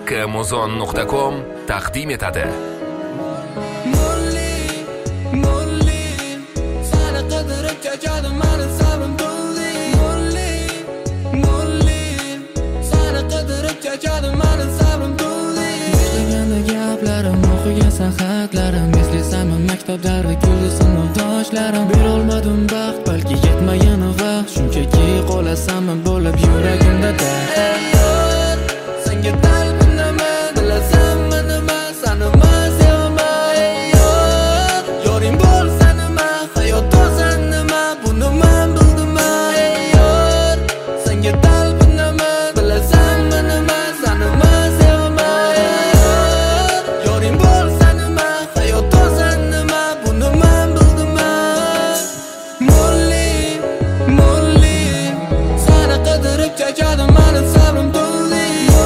kmuzon.com taqdim etadi. Molly, seni qidirib charchadim, meni sabrim to'ldi. Molly, seni qidirib charchadim, meni sabrim to'ldi. Ishlaganda gaplarim, o'qigan xatlarim, eslaysanmi maktablarda kuldi sinfdoshlarim. Berolmadim baxt, balki yetmagan vaqt, shunchaki qolasanmi bo'lib yuragimda dard. Senga talpinaman, bilasanmi nima, seni sevmay. Yoring bo'lsan nima, hayot to'san nima, buni men bildim. Senga talpinaman, bilasanmi nima, seni sevmay. Yoring bo'lsan nima, hayot to'san nima, buni men bildim. Molly, seni qidirib charchadim, meni sabrim to'ldi.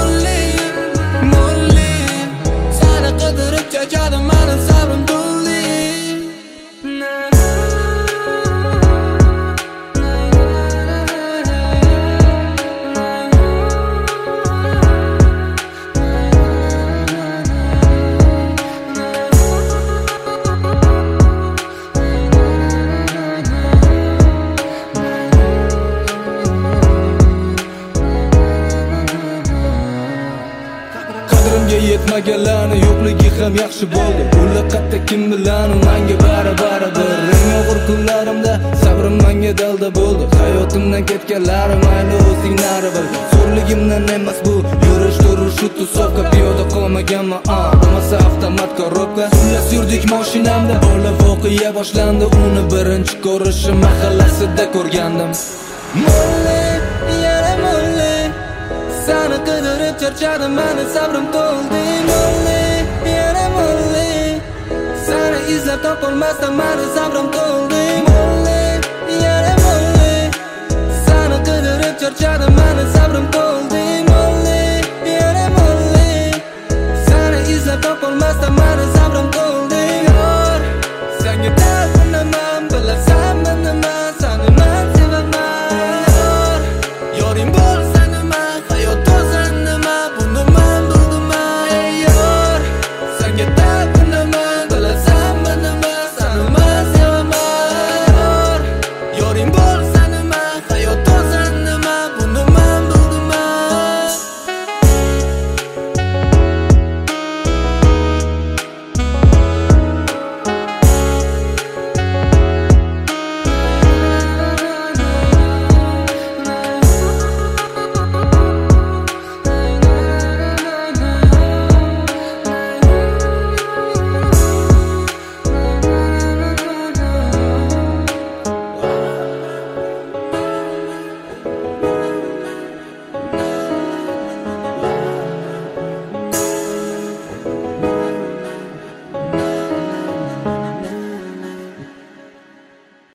Molly, seni qidirib charchadim, meni sabrim to'ldi. Qadrimga yetmaganlarni yo'qligi ham yaxshi bo'ldi. Ular qatta kim bilan menga barabar bir. Eng og'ir kunlarimda sabrim menga dalda bo'ldi. Hayotimdan ketganlar mayli o'zinglar bil. Zo'rligimdan emas bu, yurish turish shu tusovka. Piyoda qolmaganman, bo'lmasa avtomat korobka. Xullas yurdik mashinamda, bola voqea boshlandi. Uni birinchi ko'rishim mahallasida ko'rgandim. Molly, yana Molly, seni qidirib charchadim, meni sabrim to'ldi. Molly, yana Molly, seni izlab topolmasdan meni sabrim to'ldi. Molly, yana Molly, seni qidirib charchadim, meni sabrim to'ldi.